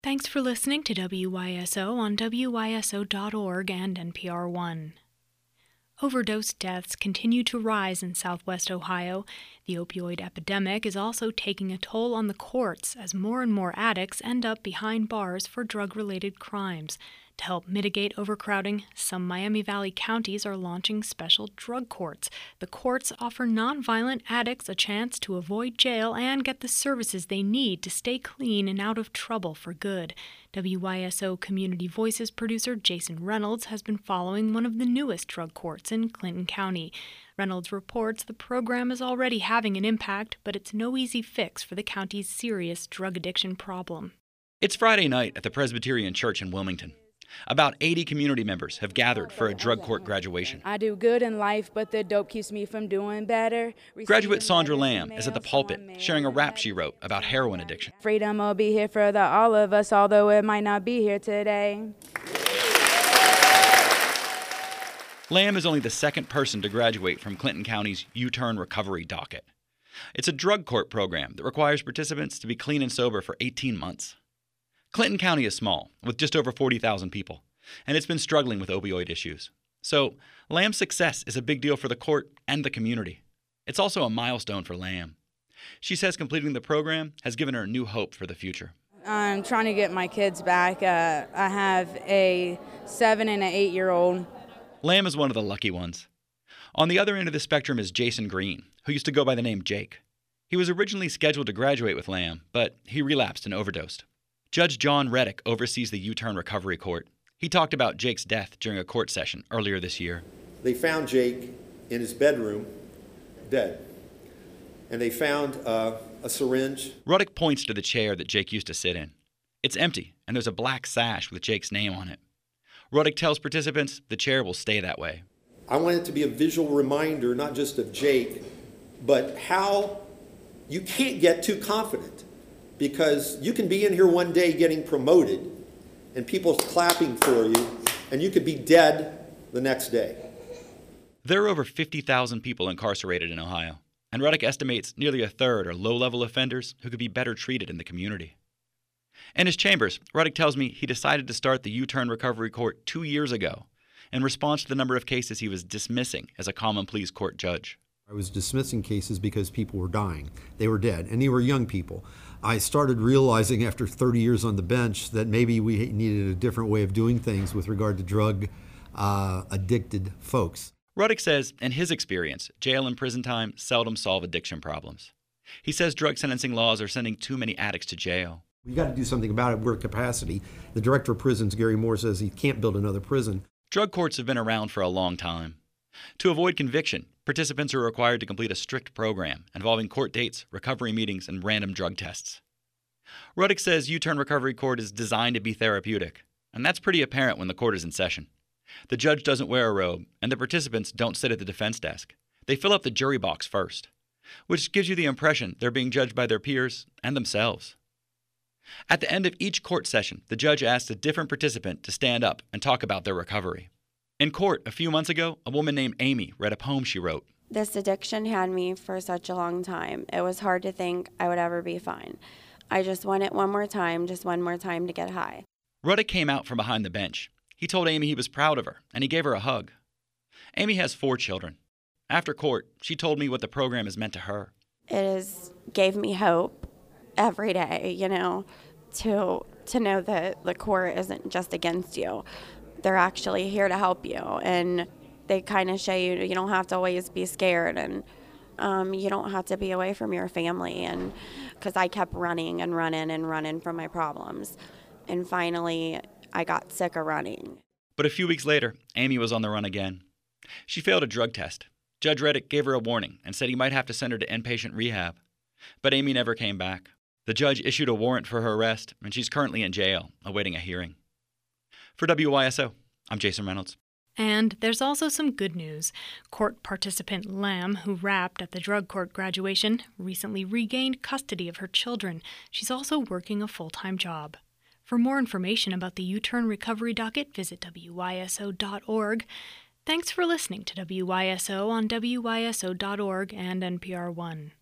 Thanks for listening to WYSO on WYSO.org and NPR One. Overdose deaths continue to rise in Southwest Ohio. The opioid epidemic is also taking a toll on the courts as more and more addicts end up behind bars for drug-related crimes. To help mitigate overcrowding, some Miami Valley counties are launching special drug courts. The courts offer nonviolent addicts a chance to avoid jail and get the services they need to stay clean and out of trouble for good. WYSO Community Voices producer Jason Reynolds has been following one of the newest drug courts in Clinton County. Reynolds reports the program is already having an impact, but it's no easy fix for the county's serious drug addiction problem. It's Friday night at the Presbyterian Church in Wilmington. About 80 community members have gathered for a drug court graduation. I do good in life, but the dope keeps me from doing better. Graduate Sandra Lamb is at the pulpit sharing a rap she wrote about heroin addiction. Freedom will be here for all of us, although it might not be here today. Lamb is only the second person to graduate from Clinton County's U-Turn Recovery Docket. It's a drug court program that requires participants to be clean and sober for 18 months. Clinton County is small, with just over 40,000 people, and it's been struggling with opioid issues. So, Lamb's success is a big deal for the court and the community. It's also a milestone for Lamb. She says completing the program has given her new hope for the future. I'm trying to get my kids back. I have a 7 and an 8-year-old. Lamb is one of the lucky ones. On the other end of the spectrum is Jason Green, who used to go by the name Jake. He was originally scheduled to graduate with Lamb, but he relapsed and overdosed. Judge John Reddick oversees the U-Turn Recovery Court. He talked about Jake's death during a court session earlier this year. They found Jake in his bedroom, dead. And they found a syringe. Reddick points to the chair that Jake used to sit in. It's empty, and there's a black sash with Jake's name on it. Reddick tells participants the chair will stay that way. I want it to be a visual reminder, not just of Jake, but how you can't get too confident. Because you can be in here one day getting promoted and people clapping for you, and you could be dead the next day. There are over 50,000 people incarcerated in Ohio, and Reddick estimates nearly a third are low-level offenders who could be better treated in the community. In his chambers, Reddick tells me he decided to start the U-Turn Recovery Court 2 years ago in response to the number of cases he was dismissing as a common pleas court judge. I was dismissing cases because people were dying. They were dead, and they were young people. I started realizing after 30 years on the bench that maybe we needed a different way of doing things with regard to drug addicted folks. Reddick says, in his experience, jail and prison time seldom solve addiction problems. He says drug sentencing laws are sending too many addicts to jail. We've got to do something about it. We're at capacity. The director of prisons, Gary Moore, says he can't build another prison. Drug courts have been around for a long time. To avoid conviction, participants are required to complete a strict program involving court dates, recovery meetings, and random drug tests. Reddick says U-Turn Recovery Court is designed to be therapeutic, and that's pretty apparent when the court is in session. The judge doesn't wear a robe, and the participants don't sit at the defense desk. They fill up the jury box first, which gives you the impression they're being judged by their peers and themselves. At the end of each court session, the judge asks a different participant to stand up and talk about their recovery. In court, a few months ago, a woman named Amy read a poem she wrote. This addiction had me for such a long time. It was hard to think I would ever be fine. I just want it one more time to get high. Reddick came out from behind the bench. He told Amy he was proud of her, and he gave her a hug. Amy has 4 children. After court, she told me what the program has meant to her. Gave me hope every day, to know that the court isn't just against you. They're actually here to help you, and they kind of show you you don't have to always be scared, and you don't have to be away from your family. And because I kept running from my problems, and finally I got sick of running. But a few weeks later, Amy was on the run again. She failed a drug test. Judge Reddick gave her a warning and said he might have to send her to inpatient rehab. But Amy never came back. The judge issued a warrant for her arrest, and she's currently in jail, awaiting a hearing. For WYSO, I'm Jason Reynolds. And there's also some good news. Court participant Lamb, who rapped at the drug court graduation, recently regained custody of her children. She's also working a full-time job. For more information about the U-Turn Recovery Docket, visit WYSO.org. Thanks for listening to WYSO on WYSO.org and NPR One.